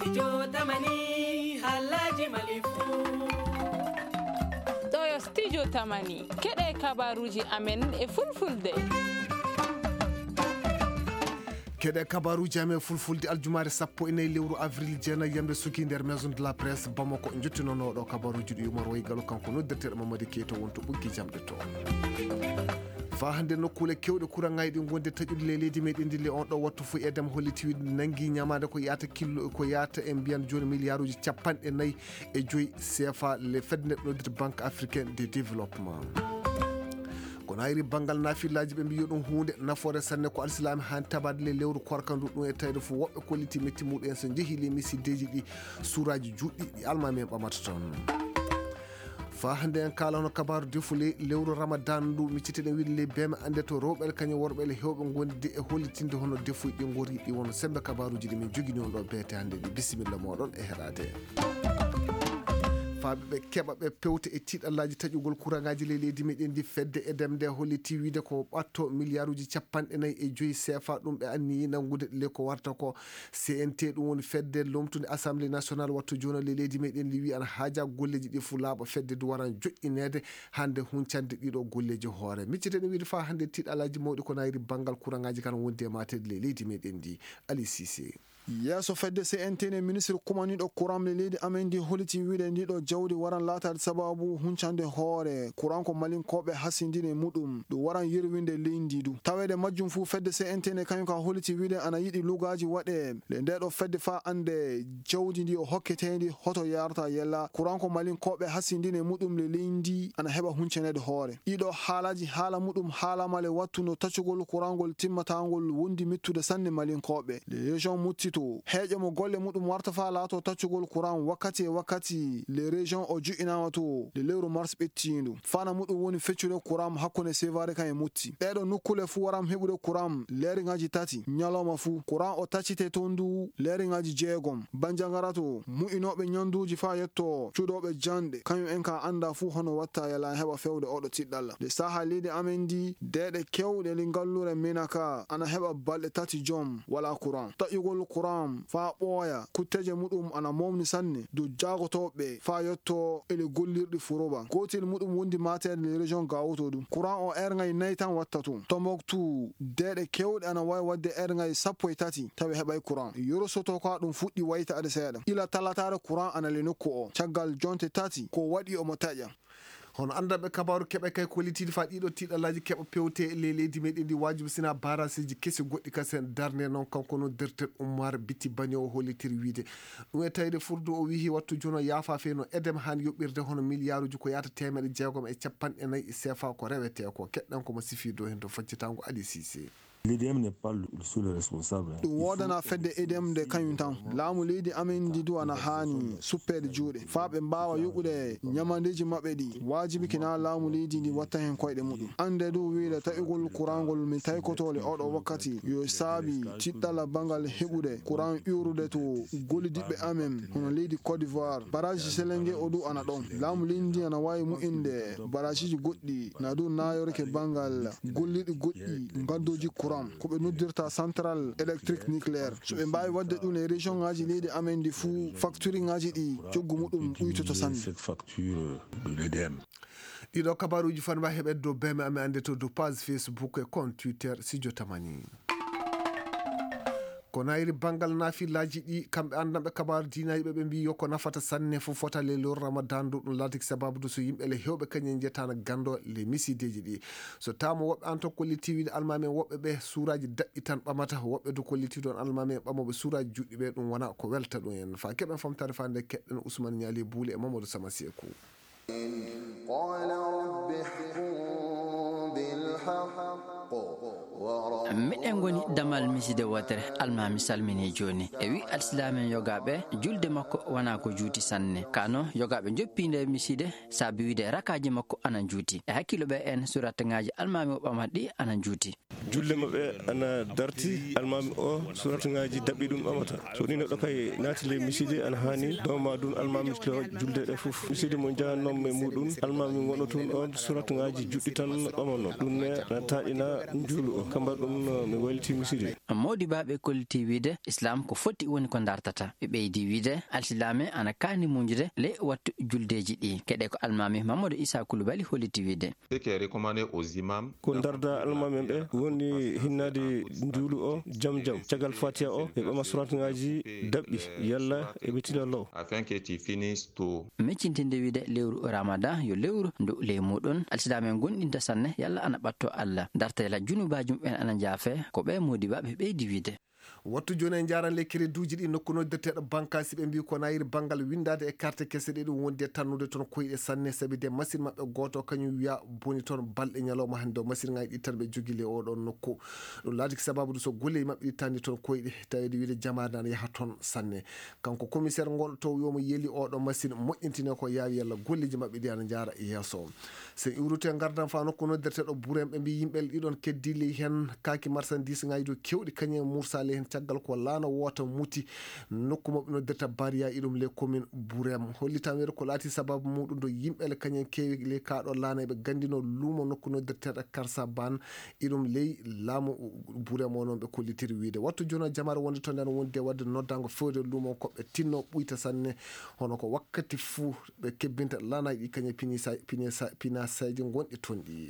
Studio Tamani Halaji Malifu. Ɗo studio Tamani keɗe kabaruji amen e fulfulde. Keɗe kabaruji amen fulfulde aljumare 14 lewru avril jena yambe suki nder maison de la presse Bamako jottinonoɗo kabaruji ɗi Umar Waygalo kanko noddirteɗo Mamadou Keito wonto ɓuggi jamɗe to. Fa hande nokkule kewɗe kurangaji ɗi gonde taƴude leydi meɗen dille on ɗo wattu fu edem holliti nangui ñamade ko yata kilo ko yata e mbiyan joni milliard uji 45 CFA le fed neɗɗodirde banque africaine de développement. kono hayri bangal nafillaji ɓe mbi yo ɗum hunde nafoore sanne ko alislami hani tabade le lewru korkandu ɗum e tawde fo woɓɓe kolliti metti muɗum en so jeehi le missideji ɗi suuraji juɗɗi ɗi almami en ɓamata toon. Fa hande en kalano kabaru defule lewru ramadan ndu micciteɗen wiide le beme ande to rewɓe kañum worɓe hewɓe gondi e hollitinde hono defuji ɗi gori ɗi wono sembe kabaruji ɗi min jogini on ɗo beete hande ɗi bisimilla moɗon e heɗade faaɓe ɓe keɓa ɓe pewte e tiɗallaji taƴugol kurangaji le leydi meɗen ndi fedde edem nde holliti wiide ko ɓatto milliard uji 45 CFA ɗum ɓe anni nangude le ko warta ko CNT ɗum woni fedde lomtude assemblée nationale wattu joni le leydi meɗen ndi wi ana haaja golleji ɗi fu laaɓa fedde du waran joƴƴinede hande huncande ɗiɗo golleji hoore micciteɗen wiide fa hande tiɗallaji mawɗi ko nayri banggal kurangaji kan wondi e matede le leydi meɗen ndi Ali Cissé. yeeso fedde CNT ne ministre kumaniɗo courant le leydi amen ndi holiti wiide ndiɗo jawdi waran latade sababu huncande hoore courant ko malinkoɓe hasindine muɗum ɗum waran yerwinde leydi du tawede majjum fu fedde CNT ne kañum ka holiti wiide ana yiɗi lugaji waɗe le ndeɗo fedde fa ande jawdi ndi o hokketendi hoto yarata yella courant ko malinkoɓe hasindine muɗum le leydi ana heɓa huncanede hoore ɗiɗo haalaji haala muɗum haalamale wattuno taccugol courant ngol timmatagol wondi mittude sanne malinkoɓe le région mutti heeƴo mo golle muɗum warta fa laato taccugol courant wakkati e wakkati les régions o juɗɗinama to le lewru mars ɓettindu fana muɗum woni feccude courant hakkunde sévare kan e mutti ɗeɗo nukkule fu waram heɓude courant leeriŋaji tati ñalawma fu courant o taccite to ndu leeriŋaji jeegom banjangara to mu'inoɓe ñanduji fa yetto cuuɗoɓe janɗe kañum en ka anda fu hono watta yala heɓa fewde oɗo tiɗɗalla de saha leydi amen ndi deɗe kewɗe li ngallure menaka ana heɓa balɗe tati joom wala courant taƴugol courant fa ɓooya kutteje muɗum ana momni sanne do jagotoɓe fa yetto ele gollirɗi furoba gotel muɗum wondi matede le région gawoto ɗum courant o ergay nayyi tan watta tum Tombouctou deɗe kewɗe ana wawi wadde ergay 13 tawi heɓay courant Yorosoto ka ɗum fuɗɗi waytade seeɗa ila talatare courant ana le nokku o caggal jonte tati ko waɗi omo taƴa hono andaɓe kabaru keɓe kay kollitide fa ɗiɗo tiɗallaji keɓa pewte le leydi meɗen ndi wajibi sina barasiji kesi goɗɗi kasen darne noon kanko no dertel Oumar Biti Bani o hollitiri wiide ɗum e tawde furdu o wihi wattu joni o yaafa fe no edem hani yoɓɓirde hono milliard uji ko yata 150 CFA ko rewete ko keɗɗan komo sifi do hen to faccitango Ali Cissé. L'EDM n'est pas le seul responsable. ɗum wodana fedde EDM de kañum tan laamu leydi amen ndi du ana haani suppede juuɗe fa ɓe mbawa yoɓude ñamandeji maɓɓe ɗi wajibi kina laamu leydi ndi watta hen koyɗe muɗum ande du wiide taƴugol courantgol min taykotole oɗo wakkati yo saabi tiɗɗalla bangal heɓude courant urude to gollidiɓɓe amen hono leydi Côte d'Ivoire baraji Selengue o du ana ɗon laamu leydi ndi ana wawi mu'inde barajiji goɗɗi na du nayorke bangal golliɗi goɗɗi gaddoji courant ko ɓe noddirta central électrique nucléaire so ɓe mbawi wadde ɗum e région ngaji leydi amen ndi fuu facture ngaji ɗi coggu muɗum ɓuytoto sanne ɗiɗo kabaruji fan mba heɓet dow beme amen ande to dow page Facebook e compte Twitter Studio Tamani ko nayri bangal nafillaji ɗi kamɓe andanɓe kabaru dinaji ɓe mbi yokko nafata sanne fo fota le lewru ramadan du ɗum ladiki sababu du so yimɓe le hewɓe kañum jettano gando le misideji ɗi so tamo woɓɓe an to kolliti wiide almami woɓɓe ɓe suuraji daɓɓi tan ɓamata woɓɓe du kolliti ɗon almami ɓamoɓe suuraji juɗɗi ɓe ɗum wona ko welta ɗum en fa keɓen famtare fa nde keɗɗen Ousmane Niali Bouli e Mamadou Sama Sekou. miɗen goni damal miside wotere almami salmini joni e wi alsilamen yogaɓe julde makko wona ko juuti sanne kano yogaɓe joppinde miside saabi wiide rakaji makko ana juuti e hakkilo ɓe en surataŋaji almami o ɓamat ɗi ana juuti julle maɓɓe ana darti almami o surataŋaji daɓɓi ɗum ɓamata so ni neɗɗo kay naatile miside ana hani dowma ɗum almami to julde ɗe foof miside mo jahannomo e muɗum almami gono toon on surataŋaji juɗɗi tan ɓamano ɗum ne ana taƴina njulu o kamba ɗum mi wayliti miside modibaɓe kolliti wiide islam ko foti woni ko dartata ɓe ɓeydi wiide alsilame ana kani muñude le wattu juldeji ɗi keɗe ko almami Mamadou Issa Coulibaly holliti wiide ko darda almami ɓe woni hinnade njulu o jam cagal fatiha o e ɓama suratŋaji daɓɓi yalla eɓe tilalo meccintinde wiide lewru ramadan yo lewru ndu ley muɗum alsilame gonɗinta sanne yalla ana ɓatto Allah dartela junubajum ɓen ana jaafe ko ɓe modibaɓe ɓeydi wiide wattu joni en jaran lekkere duuji ɗi nokku noddirteɗo bankasi ɓe mbi ko nayiri banggal windade e carte kese ɗe ɗum wondi e tannude toon koyɗe sanne saabi de machine mabɓe goto kañum wiya boni toon balɗe ñalawma hande o machine ngaji ɗi tan ɓe jogui le oɗon nokku ɗum laati ko sababu ɗum so golleji mabɓe ɗi tanni toon koyɗe tawede wiide jamade ana yaaha toon sanne kanko commissaire ngol to wiyomo yeeli oɗon machine moƴƴintine ko yaawi yalla golleji mabɓe ɗi ana jara yesso so iwrute gardan fa nokku noddirteɗo Bourem ɓe mbi yimɓe ɗiɗon keddili hen kaki marchandise ngaji do kewɗi kañum mursale hen caggal ko laana wota muti nokku mabɓe noddirta Baria iɗum le commune Bourem hollitan wede ko laati sababu muɗum do yimɓele kañum kewi le kaɗo laana eɓe gandino luumo nokku noddirteɗo Karsa Ban iɗum ley laamu Bourem o noon ɓe kollitiri wiide wattu joni jamare wonde to nden wonde wadde noddago fewde luumo ko ɓe tinno ɓuyta sanne hono ko wakkati fuu ɓe kebbinta laanaji ɗi kañum pinasaji gonɗi toon ɗi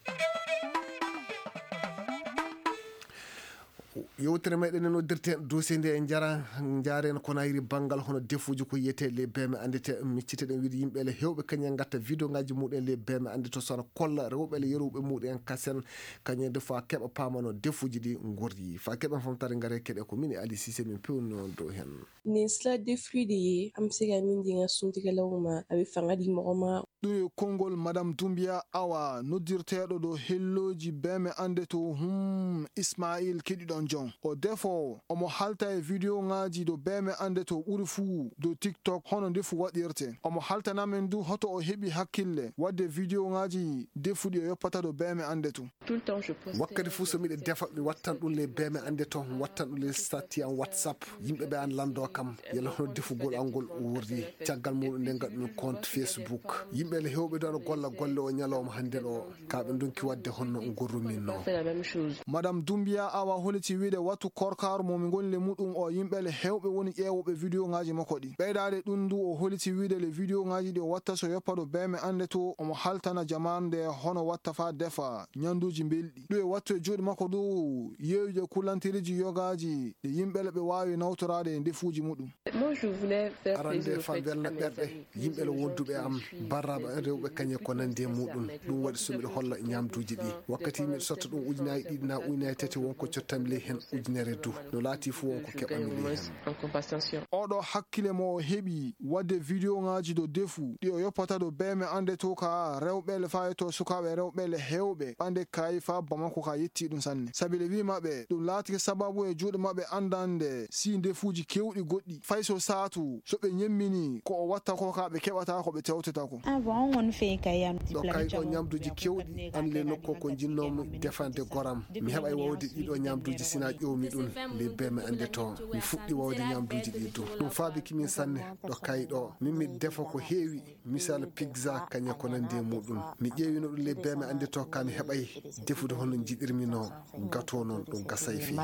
yewtere meɗen en noddirte dossier nde en jaren ko nayiri banggal hono defuji ko yiyete les beme andete micciteɗen wiide yimɓele hewɓe kañum gatta vidéo ngaji muɗen les beme andete sona kolla rewɓele yeruɓe muɗen kasen kañum de fois keɓa pamano defuji ɗi gordi fa keɓen famtare gaare keɗe ko min Ali Cissé min pewni noon dow hen ne sla defrude ye am sega min dinga suntigalawma aɓe fangadi mogoma ɗum e konngol madame Doumbia Awa noddirteɗo ɗo helloji beme ande to Ismail keɗiɗon jon o defo omo halta e vidéo ngaji do beme ande to ɓuri fuu do TikTok hono ndefu waɗirte omo haltanamen du hoto o heɓi hakkille wadde vidéo ngaji defuɗi o yoppata do beme ande to wakkati fuu so miɗe defa mi wattan ɗum le beme ande to wattan ɗum le statut en WhatsApp yimɓeɓe an lando kam yalla hono defugol angol wordi caggal muɗum nden gaɗumi compte Facebook yimɓele hewɓe do golla golle o ñalawma hande ɗo kaɓe donki wadde honno gorrumin no madame Doumbia Awa holiti wiide wattu korkaru momi goni le muɗum o yimɓele hewɓe woni ƴeewoɓe vidéo ngaji makko ɗi ɓeydade ɗum du o holiti wiide le vidéo ngaji ɗi o watta so yoppa ɗo beme ande to omo haltana jamande hono watta fa defa ñanduji belɗi ɗum e wattu e juuɗe makko du yewje kulantiriji yogaji ɗe yimɓele ɓe wawi nawtorade e defuji muɗum arande fa welna ɓerɗe yimɓele wonduɓe am barraɓe rewɓe kañe ko nandi e muɗum ɗum waɗi somiɗe holla ñamduji ɗi wakkati miɗe sotta ɗum ujunaji ɗiɗi na ujunere tati wonko cottami ley hen ujunere du no laati fuu wonko keɓami ley hen oɗo hakkille mo o heeɓi wadde vidéo ngaji do defu ɗi o yoppata do beme ande to ka rewɓele fa to sukaɓe rewɓele hewɓe ɓande kayi fa bamako ka yetti ɗum sanne saabi le wi maɓɓe ɗum laatike sababu e juuɗe maɓɓe andande si defuji kewɗi goɗɗi fay so satu so ɓe ñemmini ko o watta ko ka ɓe keɓata ko ɓe tewteta ko ɗo kay ɗo ñamduji kewɗi an le nokko ko jinnomi defande goram mi heɓay wawde ɗiɗo ñamduji sina ƴewmi ɗum le beme ande to mi fuɗɗi wawde ñamduji ɗi du ɗum faabiki min sanne ɗo kay ɗo min mi defa ko heewi misal pizza kañe ko nandi e muɗum mi ƴeewino ɗum le beme ande to ka mi heɓay defude hono jiɗirmino gato noon ɗum gasay fi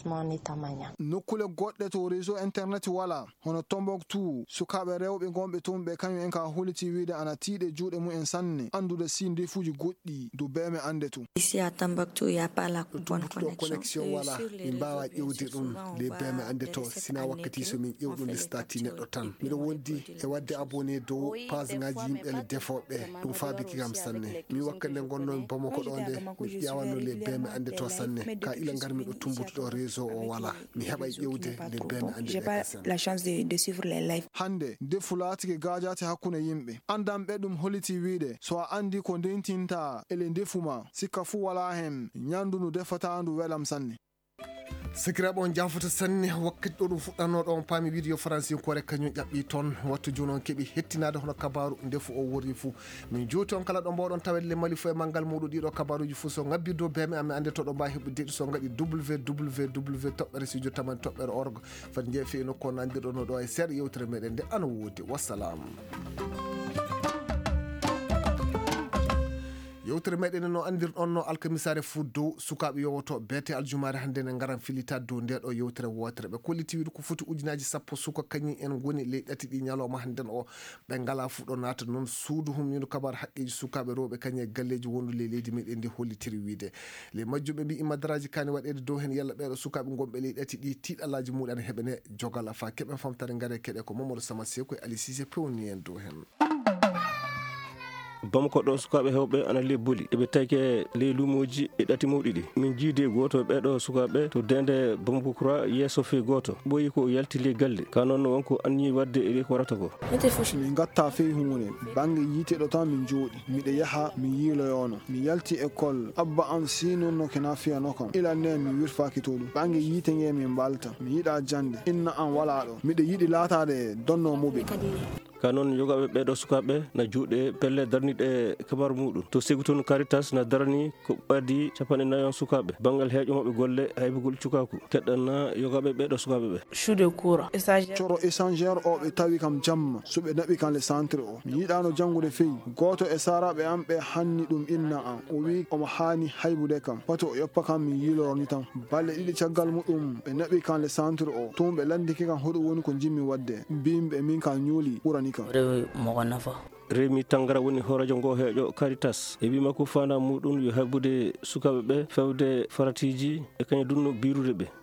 nokkule goɗɗe to réseau internet wala hono Tombouctou sukaɓe rewɓe gonɓe toon ɓe kañum en ka holiti wiide ana tiiɗe juuɗe mumen sanne andude si defuji goɗɗi do beme ande to ici à Tombouctou il y a pas la bonne connexion wala min mbawa ƴewde ɗum le beme ande to sina wakkati so min ƴewɗum le stati neɗɗo tan miɗo wondi e wadde abonné dow page ngaji yimɓele defoɓe ɗum faabiki kam sanne min wakkande gonnomi Bamako ɗo nde mi ƴewanno le beme ande to sanne ka ila garmi ɗo tumbutuɗo réseau o wala mi heɓay ƴewde le beme ande la chance de suivre les live hande defu laatike gajate hakkunde yimɓe andamɓe ɗum holiti wiide so a andi ko ndentinta ele defuma sikka fu wala hen ñandu ndu defata ndu welam sanne sikiraɓe on jafota sanne wakkati ɗo ɗum fuɗɗannoɗo on paami wiide yo français kore kañum ƴaɓɓi toon wattu joni on keeɓi hettinade hono kabaru ndefu o wori fou min jooti on kala ɗo mbawɗon tawedle mali fo e manggal muɗum ɗiɗo kabaruji fou so ngabbi dow beme amen ande to ɗo mbawi heɓudeɗi so gaɗi www toɓɓere studio taman toɓɓere org fati jeefi e nokku on andirɗono ɗo e seeɗa yewtere meɗen nde ana woodi wassalamu yewtere meɗen no andirɗon no alkamisare fuu dow sukaɓe yowoto beete aljumare hande ne garan filita dow ndeɗo yewtere wotere ɓe kolliti wiide ko foti ujunaji sappo suka kañum en goni ley ɗati ɗi ñalawma hannden o ɓe ngala fuɗɗo naata noon suudu humnido kabar haqqeji sukaɓe rewɓe kañum e galleji wondu ley leydi meɗen ndi hollitiri wiide ley majjuɓe mbi imadaraji kani waɗede dow hen yalla ɓeɗo sukaɓe gonɓe ley ɗati ɗi tiiɗalaji muɗum ne heɓene jogala fa keɓen famtare ngare keɗe ko Mamadou Sama Seko e Ali Cissé pewni en dow hen. Bamako ɗo sukaɓe hewɓe ana ley boli eɓe taki ley lumoji e ɗati mawɗi ɗi min jiide goto ɓeɗo sukaɓe to dende Bamako Kura yesso fe goto ɓoyi ko yalti ley galle ka noon wonko anni wadde e ko warata ko min gatta fey hunde bange yiteɗo tan min jooɗi miɗa yaha mi yiiloyono mi yalti école abba am sinonno kena fiyano kam ilanne mi wirfaki to ɗum bange yite nge min balta mi yiɗa jande inna an wala ɗo miɗa yiɗi latade donno muɓe ka noon yogaɓe ɓeɗo sukaɓe na juuɗe pelle darniɗe kabaru muɗum to segu toon Caritas na darani ko ɓaddi 40 sukaɓe bangal heeƴo mabɓe golle haybugol cukaku keɗɗanna yogaɓe ɓeɗo sukaɓe ɓe chude cours coro échangeur o ɓe tawi kam jamma so ɓe naɓi kam le centre o mi yiɗano jangude feyi goto e saraɓe am ɓe hanni ɗum inna an o wi omo hani haybude kam pato o yoppa kam mi yiloroni tan balle ɗiɗi caggal muɗum ɓe naɓi kam le centre o tun ɓe landiki kam hoɗum woni ko jimmi wadde mbimɓe min kam ñuuli ɓurani rewi mogo nafa Remi Tangara woni horajo ngo heeƴo Caritas e wima ko fanda muɗum yo habbude sukaɓe ɓe fewde faratiji e kañum dunno birude ɓe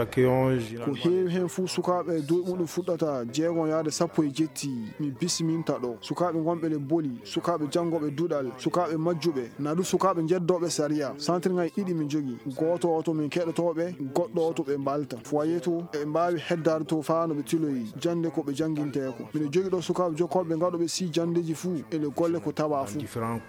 ko heewi hen fuu sukaɓe duuɓi muɗum fuɗɗata 6 yaade 17 mi bisminta ɗo sukaɓe gonɓe le boli sukaɓe jangoɓe duɗal sukaɓe majjuɓe na ɗum sukaɓe jeddoɓe saria centre ngaji ɗiɗi min jogui goto o to min keɗotoɓe goɗɗo o to ɓe mbalta foyer to ɓe mbawi heddade to fa no ɓe tiloyi jande ko ɓe janguinteko miɗo jogui ɗo sukaɓe jokkoɓe gaɗoɓe si jandeji fuu ele golle ko tawa fuu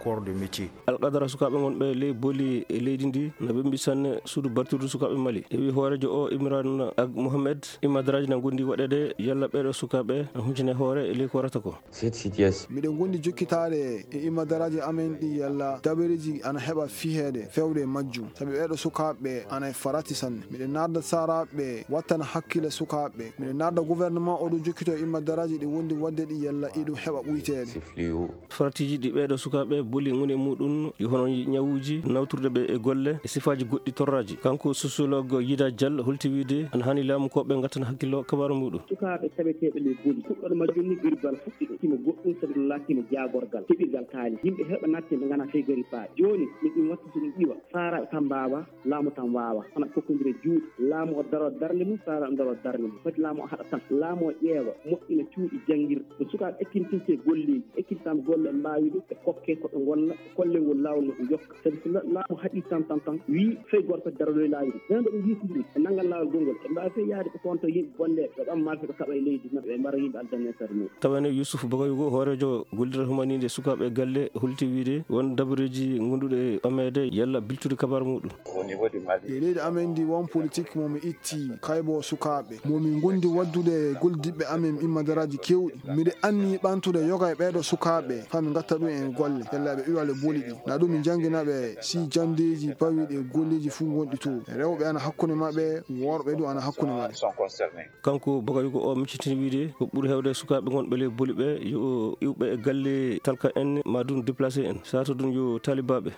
alqadara sukaɓe gonɓe ley boli e leydi ndi no ɓe mbi sanne suudu bartudu sukaɓe Mali e wi horejo o Imran Ag Mohamed imadaraji na gondi waɗede yalla ɓeɗo sukaɓe na huncine hoore e ley ko warata ko miɗen gondi jokkitade e imadaraji amen ɗi yalla daɓereji ana heɓa fihede fewde majjum saabi ɓeɗo sukaɓe ana e farati sanne miɗen narda saraɓe wattana hakkille sukaɓe miɗen narda gouvernement oɗo jokkito e imadaraji ɗi wondi wadde ɗi yalla iɗum heɓa ɓuytede faratiji ɗi ɓeɗo sukaɓe boli ngoni muɗum yo hono ñawuji nawturde ɓe e golle e sifaji goɗɗi torraji kanko sociologue Yida Diallo holti wiide ana hani laamu koɓe gattana hakkillo kabaru muɗum sukaɓe taweteɓe le boli fuɗɗoɗo majjum ni garigal fuɗɗiɗo tima goɗɗum sabi ɗum laattima jagorgal heɓirgal kaali yimɓe heɓa natte ɓe gana fey gari paa joni ɗum watta so ɗum ƴiwa saraɓe tan mbawa laamu tan wawa hona kokkodire juuɗe laamu o daro darde mum sara o daro darde mum fati laamu o haɗa tan laamu o ƴeewa moƴƴina cuuɗi janguirde so sukaɓe ekkintinte golleji ekkititama golle mbawi ɗum e kokke koɓe golla kollengol lawol no ɗum jokka sabi so laamu haɗi tan wi fey goto fati daroɗo e laawi ɗum ɓen ɗo ɓe yitidiri e naggal lawol gongol ɓe mbawi fey yaade ɓe konto yimɓe bonde ɓe ɓam mafe ɓe kaɓa e leydi mabɓe ɓe mbara yimɓe aldanne sare muɗum tawane Youssouf Bagaygo horejo gollirata humanide sukaɓe galle holti wiide won dabareji gonduɗe ɓamede yalla biltude kabaru muɗum e leydi amen ndi won politique momi itti kaybo sukaɓe momin gondi waddude goldiɓe amen immadaraji kewɗi miɗe anni ɓantude yoga e ɓeɗo sukaɓe fami gatta ɗum en golle yalla ɓe iwale boli ɗi na ɗum min jangguinaɓe si jandeji pawiɗe golleji fuu gonɗi to rewɓe ana hakkude mabɓe worɓe ɗum ana hakkude mabɓe kanko Bagaygo o miccitini wiide ko ɓuuri hewde sukaɓe gonɓe ley boli ɓe yo iwɓe e galle talka en ma ɗum déplacé en sato ɗum yo talibaɓe